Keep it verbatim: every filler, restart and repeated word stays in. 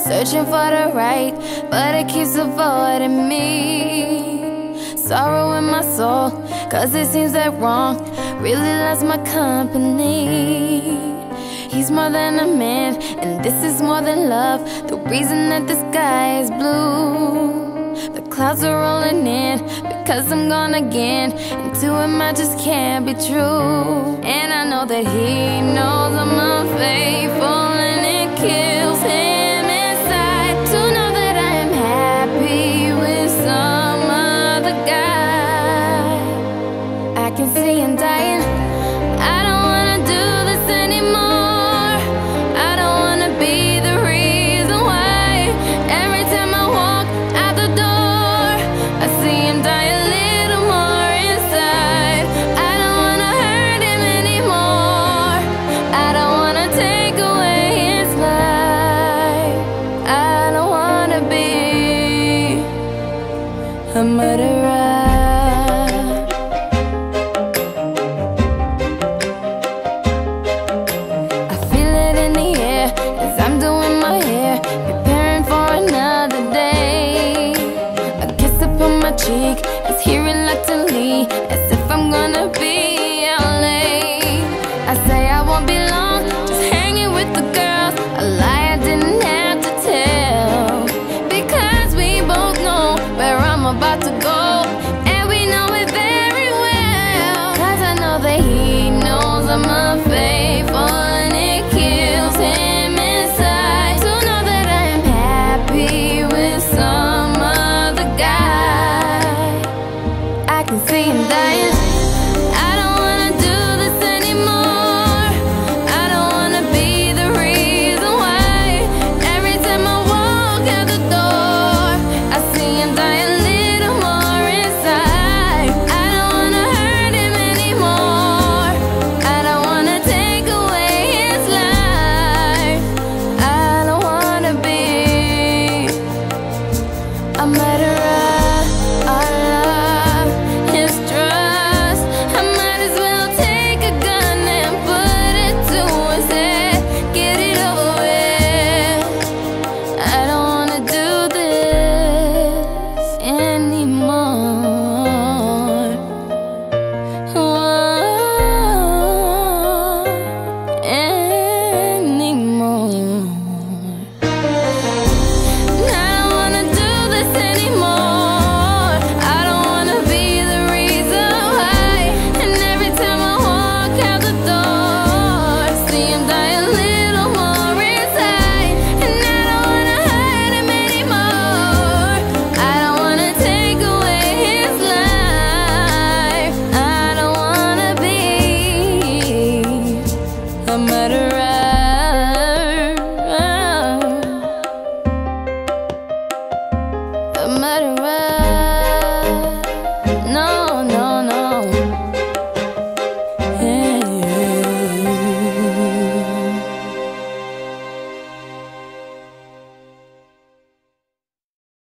searching for the right, but it keeps avoiding me. Sorrow in my soul, cause it seems that wrong really loves my company. He's more than a man, and this is more than love. The reason that the sky is blue, the clouds are rolling in, because I'm gone again, and to him I just can't be true. And I know that he knows I'm unfaithful, and it kills him inside to know that I am happy with some other guy. I can see him dying. I don't wanna do this anymore. I don't wanna be the reason why every time I walk out the door I see him die a little more inside. I don't wanna hurt him anymore. I don't wanna take away his life. I don't wanna be a murderer.